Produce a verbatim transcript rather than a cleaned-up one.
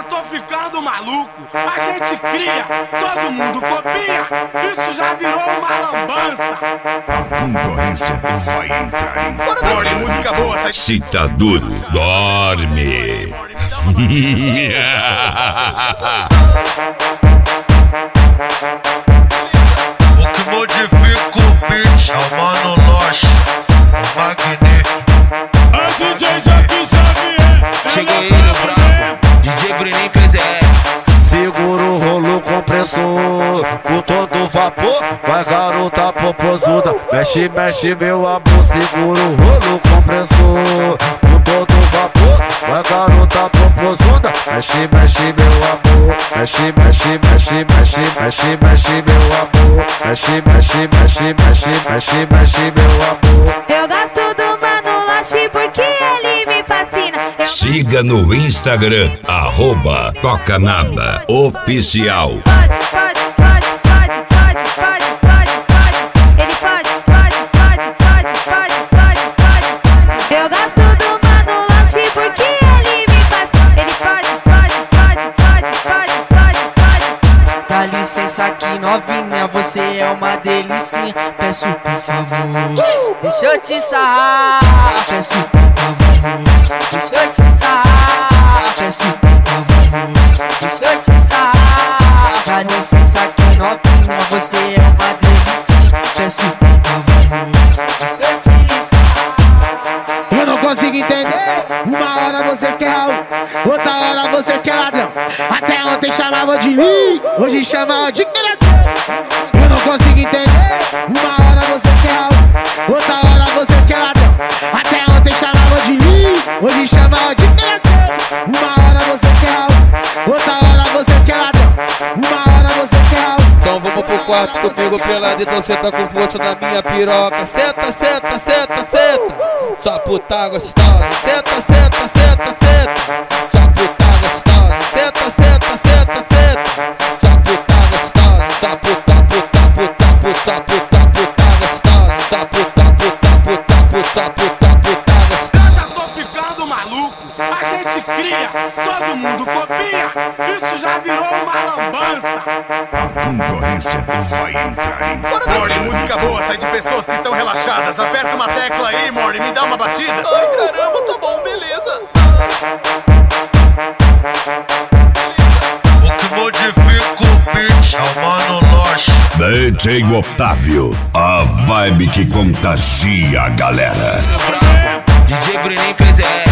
tô ficando maluco. A gente cria, todo mundo copia. Isso já virou uma lambança. A concorrência vai entrar em Fora música boa, sai. Se tá duro, dorme. O que modifica o beat é o Mano Loche, o magnífico. A D J Jack Xavier. Cheguei no brabo, D J Bruninho P Z S. Segura o rolo compressor com todo vapor, vai garota popozuda. Mexe, mexe meu amor. Segura o rolo compressor com todo vapor, vai garota popozuda. Mexe, mexe meu amor. Mexe, mexe, mexe, mexe, mexe, mexe meu amor. Mexe, mexe, mexe, mexe, mexe, mexe meu amor. Eu gosto do Mano Loche porque ele me fascina. Eu Siga no Instagram, arroba Tocanaba Oficial. Pode, pode, pode, pode, pode, pode, pode, pode. Ele pode, pode, pode, pode, pode, pode, pode. Eu gosto do Mano Loche porque ele me fascina. Ele pode, pode, pode, pode, pode, pode, pode. Dá licença aqui novinha, você é uma delicinha. Peço por favor, deixa eu te sarrar. Peço por favor, deixa eu te sarrar. Peço por favor, deixa eu te sarrar. Dá licença aqui novinha, você é uma delicinha. Peço por favor, deixa eu te sarrar. Eu não consigo entender. Uma hora vocês querem Raul, outra hora vocês querem ladrão. Até ontem chamavam de mim, hoje chamam de ladrão. Eu não consigo entender. Uma hora vocês querem Raul, outra hora vocês querem ladrão. Até ontem chamavam de mim, hoje chamam de ladrão. Uma hora vocês querem Raul, outra hora vocês querem ladrão. Uma hora vocês querem Raul. Então vamos pro quarto que eu pego pelado, então senta com força na minha piroca. Senta, senta, senta, senta. Só puta gostosa. Senta, senta, senta, senta. Só puta gostosa. Senta, senta, senta, senta. Só puta gostosa. Só puta, puta, puta, puta, puta, puta gostosa. Só puta, puta, puta, puta, puta, puta gostosa. Eu já tô ficando maluco. A gente cria, todo mundo copia. Isso já virou uma lambança. A concorrência vai entrar em Morning, música boa, sai de pessoas que estão relaxadas. Aperta uma tecla aí, Morning, me dá uma batida. Ai caramba, tá bom, beleza. O que modifica o beat é o Mano Loche. D J Otávio, a vibe que contagia a galera. D J Bruninho P Z S.